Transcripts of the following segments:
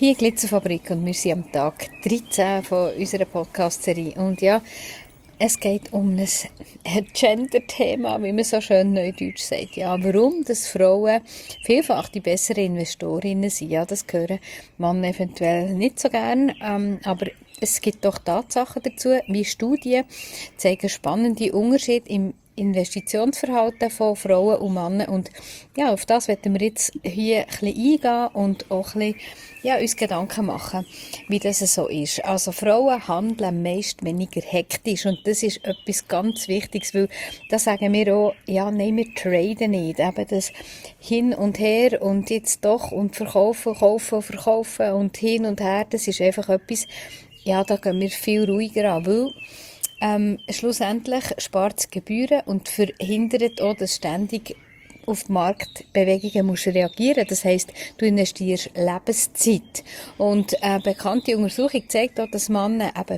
Hier Glitzerfabrik und wir sind am Tag 13 von unserer Podcast-Serie. Und ja, es geht um ein Gender-Thema, wie man so schön neudeutsch sagt. Ja, warum dass Frauen vielfach die besseren Investorinnen sind. Ja, das hören Männer eventuell nicht so gern, aber es gibt doch Tatsachen dazu, wie Studien zeigen spannende Unterschiede im Investitionsverhalten von Frauen und Männern. Und ja, auf das werden wir jetzt hier ein bisschen eingehen und auch ein bisschen, ja, uns Gedanken machen, wie das so ist. Also Frauen handeln meist weniger hektisch und das ist etwas ganz Wichtiges, weil da sagen wir auch, ja, nein, wir traden nicht. Eben das hin und her und jetzt doch und verkaufen, kaufen, verkaufen und hin und her, das ist einfach etwas, ja, da gehen wir viel ruhiger an, weil schlussendlich spart es Gebühren und verhindert auch, dass ständig auf die Marktbewegungen musst reagieren. Das heisst, du investierst Lebenszeit. Und eine bekannte Untersuchung zeigt auch, dass Männer eben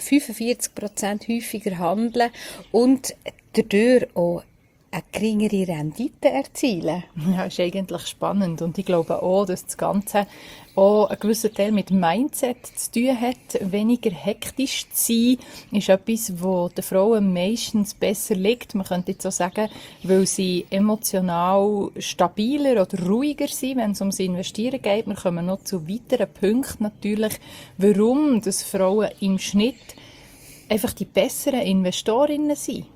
45% häufiger handeln und dadurch auch eine geringere Rendite erzielen. Ja, ist eigentlich spannend und ich glaube auch, dass das Ganze auch einen gewissen Teil mit Mindset zu tun hat. Weniger hektisch zu sein, ist etwas, was den Frauen meistens besser liegt. Man könnte jetzt auch sagen, weil sie emotional stabiler oder ruhiger sind, wenn es ums Investieren geht. Wir kommen noch zu weiteren Punkten natürlich, warum dass Frauen im Schnitt einfach die besseren Investorinnen sind.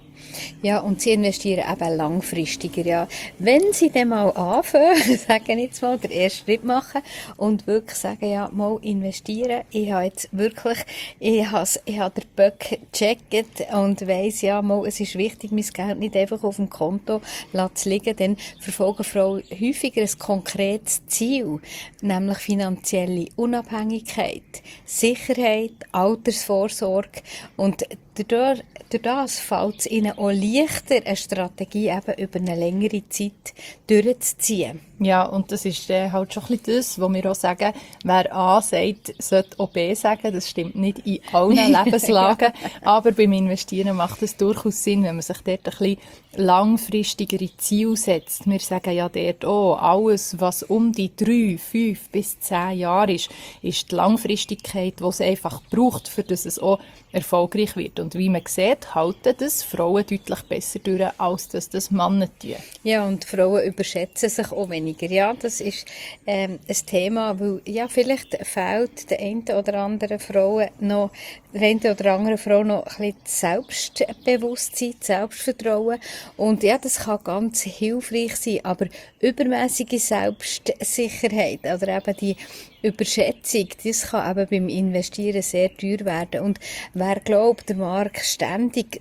Ja, und sie investieren eben langfristiger, ja. Wenn sie dann mal anfangen, sagen jetzt mal, den ersten Schritt machen und wirklich sagen, ja, mal investieren. Ich habe jetzt wirklich, ich habe den Böck gecheckt und weiss, ja, mal, es ist wichtig, mein Geld nicht einfach auf dem Konto zu liegen, dann verfolgen Frauen häufiger ein konkretes Ziel, nämlich finanzielle Unabhängigkeit, Sicherheit, Altersvorsorge und durch das fällt es ihnen auch leichter, eine Strategie eben über eine längere Zeit durchzuziehen. Ja, und das ist halt schon ein bisschen das, wo wir auch sagen, wer A sagt, sollte auch B sagen. Das stimmt nicht in allen Lebenslagen, aber beim Investieren macht es durchaus Sinn, wenn man sich dort ein bisschen langfristigere Ziele setzt. Wir sagen ja dort auch, alles, was um die 3, 5 bis 10 Jahre ist die Langfristigkeit, die es einfach braucht, für dass es auch erfolgreich wird. Und wie man sieht, halten das Frauen deutlich besser durch, als das Männer tun. Ja, und Frauen überschätzen sich auch weniger. Ja, das ist ein Thema, weil ja, vielleicht fehlt der einen oder anderen Frau noch ein bisschen Selbstbewusstsein, Selbstvertrauen. Und ja, das kann ganz hilfreich sein, aber übermäßige Selbstsicherheit oder eben die Überschätzung, das kann eben beim Investieren sehr teuer werden. Und wer glaubt, der Markt ständig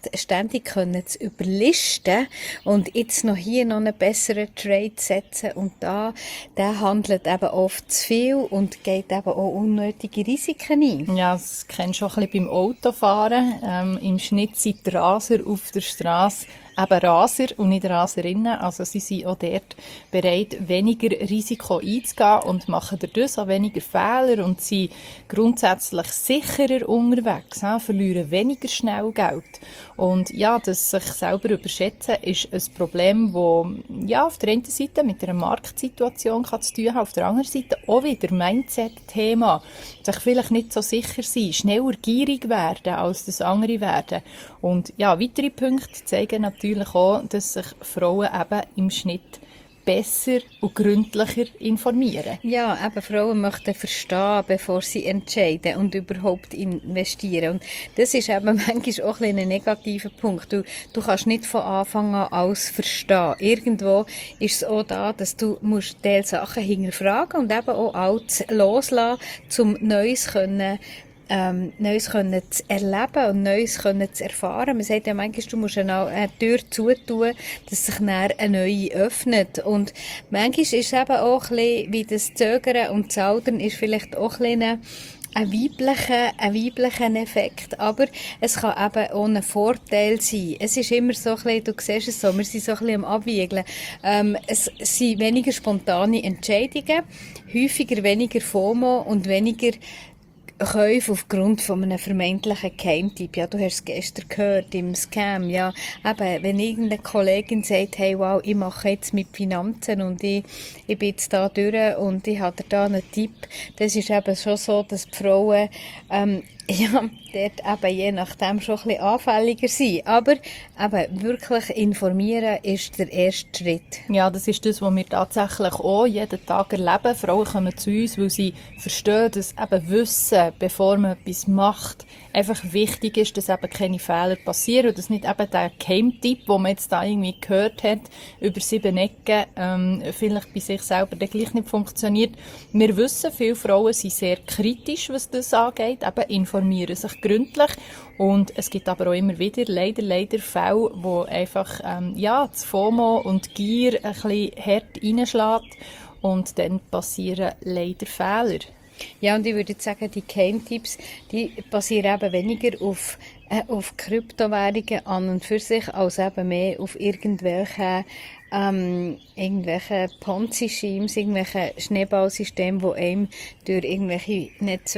können zu überlisten und jetzt noch hier noch einen besseren Trade setzen und der handelt eben oft zu viel und geht eben auch unnötige Risiken ein. Ja, das kennst du auch ein bisschen beim Autofahren. Im Schnitt sind die Raser auf der Straße eben Raser und nicht Raserinnen. Also sie sind auch dort bereit, weniger Risiko einzugehen und machen dadurch auch weniger Fehler und sind grundsätzlich sicherer unterwegs, verlieren weniger schnell Geld. Und ja, das sich selber überschätzen ist ein Problem, das ja, auf der einen Seite mit einer Marktsituation zu tun haben, auf der anderen Seite auch wieder Mindset-Thema. Sich vielleicht nicht so sicher sein, schneller gierig werden, als das andere werden. Und ja, weitere Punkte zeigen natürlich auch, dass sich Frauen eben im Schnitt besser und gründlicher informieren. Ja, eben Frauen möchten verstehen, bevor sie entscheiden und überhaupt investieren. Und das ist eben manchmal auch ein negativer Punkt. Du kannst nicht von Anfang an alles verstehen. Irgendwo ist es auch da, dass du musst diese Sachen hinterfragen und eben auch alles loslassen, um Neues zu erleben und Neues zu erfahren. Man sagt ja manchmal, du musst eine Tür zutun, dass sich dann eine neue öffnet. Und manchmal ist es eben auch ein bisschen, wie das Zögern und Zaudern ist vielleicht auch ein bisschen ein weiblicher Effekt, aber es kann eben auch ein Vorteil sein. Es ist immer so ein bisschen, du siehst es so, wir sind so ein bisschen am Abwiegeln. Es sind weniger spontane Entscheidungen, häufiger weniger FOMO und weniger Käufe aufgrund von einem vermeintlichen Geheimtipp. Ja, du hast es gestern gehört, im Scam. Ja, eben, wenn irgendeine Kollegin sagt, hey, wow, ich mache jetzt mit Finanzen und ich bin jetzt da durch und ich habe da einen Tipp, das ist eben schon so, dass die Frauen, ja, dort eben je nachdem schon ein bisschen anfälliger sind. Aber eben wirklich informieren ist der erste Schritt. Ja, das ist das, was wir tatsächlich auch jeden Tag erleben. Frauen kommen zu uns, weil sie verstehen, dass eben Wissen, bevor man etwas macht, einfach wichtig ist, dass eben keine Fehler passieren und dass nicht eben der Geheimtipp, den man jetzt da irgendwie gehört hat, über 7 Ecken, vielleicht bei sich selber dann gleich nicht funktioniert. Wir wissen, viele Frauen sind sehr kritisch, was das angeht, eben informieren sich gründlich. Und es gibt aber auch immer wieder leider Fälle, wo einfach das FOMO und Gier ein bisschen hart reinschlägt und dann passieren leider Fehler. Ja, und ich würde jetzt sagen, die Geheimtipps, die basieren eben weniger auf Kryptowährungen an und für sich, als eben mehr auf irgendwelche Ponzi-Schemes, irgendwelche Schneeballsysteme, die einem durch irgendwelche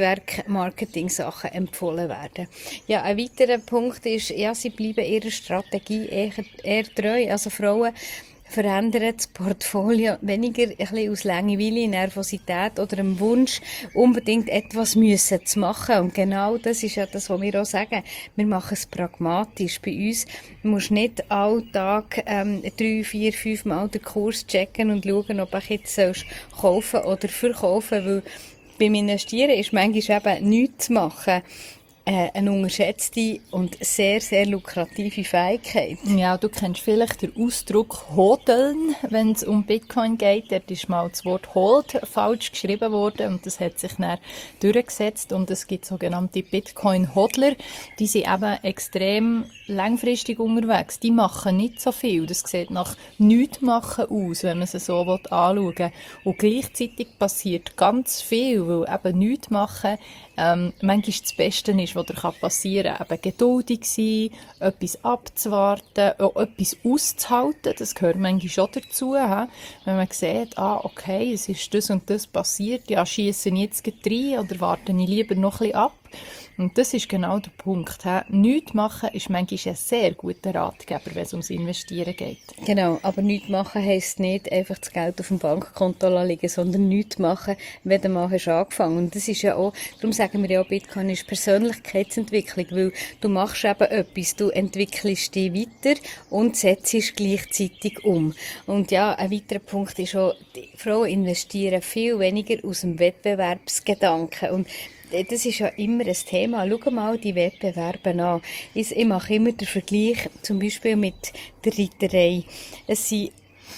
Netzwerk-Marketing-Sachen empfohlen werden. Ja, ein weiterer Punkt ist, ja, sie bleiben ihrer Strategie eher treu. Also Frauen verändern das Portfolio weniger ein bisschen aus Langeweile, Nervosität oder einem Wunsch, unbedingt etwas müssen zu machen. Und genau das ist ja das, was wir auch sagen. Wir machen es pragmatisch. Bei uns musst du nicht alltag 3, 4, 5 Mal den Kurs checken und schauen, ob ich jetzt kaufen oder verkaufen soll. Weil beim Investieren ist manchmal eben nichts zu machen eine unterschätzte und sehr, sehr lukrative Fähigkeit. Ja, du kennst vielleicht den Ausdruck «hodeln», wenn es um Bitcoin geht. Dort ist mal das Wort «hold» falsch geschrieben worden und das hat sich dann durchgesetzt und es gibt sogenannte Bitcoin-Hodler. Die sind eben extrem langfristig unterwegs. Die machen nicht so viel. Das sieht nach nichts machen aus, wenn man es so anschauen will. Und gleichzeitig passiert ganz viel, weil eben nichts machen manchmal das Beste ist, was dir passieren kann. Eben geduldig sein, etwas abzuwarten, auch etwas auszuhalten, das gehört manchmal schon dazu. He? Wenn man sieht, okay, es ist das und das passiert, ja, schiesse ich jetzt rein oder warte ich lieber noch ein bisschen ab? Und das ist genau der Punkt. Nichts machen ist manchmal ein sehr guter Ratgeber, wenn es ums Investieren geht. Genau, aber nichts machen heisst nicht einfach das Geld auf dem Bankkonto liegen, sondern nichts machen, wenn du mal hast angefangen. Und das ist ja auch, darum sagen wir ja auch, Bitcoin ist Persönlichkeitsentwicklung, weil du machst eben etwas, du entwickelst dich weiter und setzt gleichzeitig um. Und ja, ein weiterer Punkt ist auch, die Frauen investieren viel weniger aus dem Wettbewerbsgedanken. Und das ist ja immer ein Thema. Schau mal die Wettbewerbe an. Ich mache immer den Vergleich, zum Beispiel mit der Reiterei. Es sind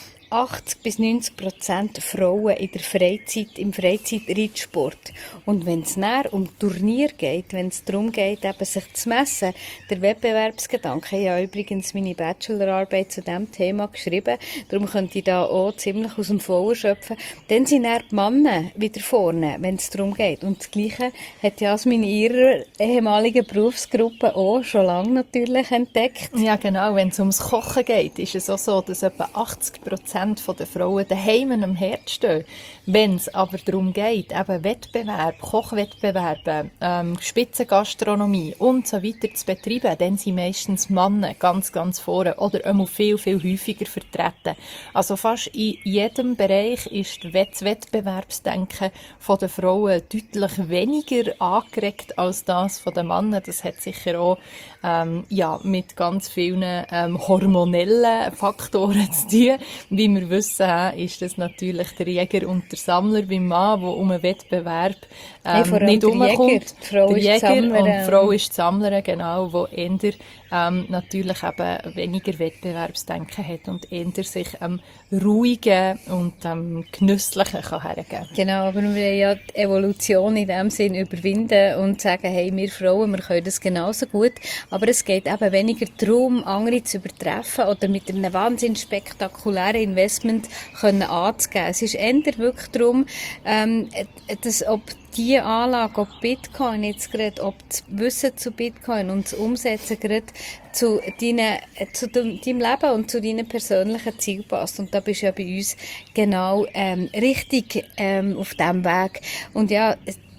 80-90% Frauen in der Freizeit, im Freizeitreitsport. Und wenn es näher um Turnier geht, wenn es darum geht, eben sich zu messen, der Wettbewerbsgedanke, ich habe übrigens meine Bachelorarbeit zu diesem Thema geschrieben, darum könnte ich da auch ziemlich aus dem Vollen schöpfen, dann sind dann die Männer wieder vorne, wenn es darum geht. Und das Gleiche hat Jasmin in ihrer ehemaligen Berufsgruppe auch schon lange natürlich entdeckt. Ja, genau. Wenn es ums Kochen geht, ist es auch so, dass etwa 80% der Frauen daheim am Herd stehen. Wenn es aber darum geht, eben Wettbewerb, Kochwettbewerbe, Spitzengastronomie und so weiter zu betreiben, dann sind meistens Männer ganz, ganz vorne oder einmal viel, viel häufiger vertreten. Also fast in jedem Bereich ist das Wettbewerbsdenken der Frauen deutlich weniger angeregt als das der Männer. Das hat sicher auch mit ganz vielen hormonellen Faktoren zu tun. Wie wir wissen, ist das natürlich der Jäger und der Sammler beim Mann, der um einen Wettbewerb nicht herumkommt. Der Jäger und die Frau ist die Sammlerin, genau, die eher natürlich eben weniger Wettbewerbsdenken hat und eher sich ruhigen und genüsslichen kann hergeben. Genau, aber wir wollen ja die Evolution in dem Sinn überwinden und sagen, hey, wir Frauen, wir können das genauso gut, aber es geht eben weniger darum, andere zu übertreffen oder mit einem wahnsinnig spektakulären Investment anzugeben. Es ist eher wirklich darum, ob die Anlage, ob Bitcoin jetzt gerade, ob das Wissen zu Bitcoin und das Umsetzen gerade zu deinem Leben und zu deinen persönlichen Zielen passt. Und da bist du ja bei uns genau richtig auf diesem Weg. Und ja,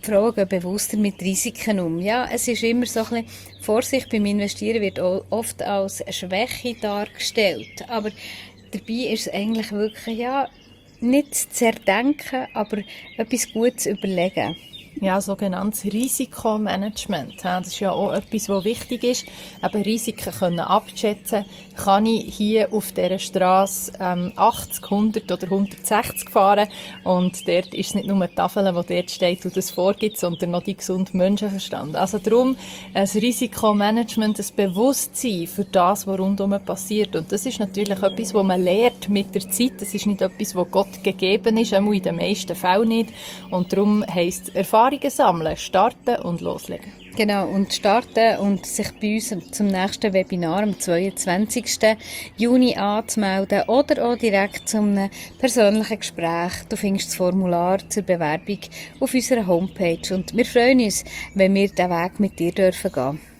die Frauen gehen bewusster mit Risiken um. Ja, es ist immer so ein bisschen, Vorsicht beim Investieren wird oft als Schwäche dargestellt. Aber dabei ist es eigentlich wirklich, ja, nicht zu zerdenken, aber etwas Gutes überlegen. Ja, sogenanntes Risikomanagement. Das ist ja auch etwas, was wichtig ist. Eben Risiken können abschätzen. Kann ich hier auf dieser Strasse 80, 100 oder 160 fahren? Und dort ist es nicht nur die Tafel, die dort steht und das vorgibt, sondern noch die gesunde Menschenverstand. Also darum ein Risikomanagement, ein Bewusstsein für das, was rundherum passiert. Und das ist natürlich etwas, was man lernt mit der Zeit. Das ist nicht etwas, was Gott gegeben ist, auch in den meisten Fällen nicht. Und darum heisst Erfahrungen sammeln, starten und loslegen. Genau, und starten und sich bei uns zum nächsten Webinar am 22. Juni anzumelden oder auch direkt zu einem persönlichen Gespräch. Du findest das Formular zur Bewerbung auf unserer Homepage und wir freuen uns, wenn wir diesen Weg mit dir gehen dürfen.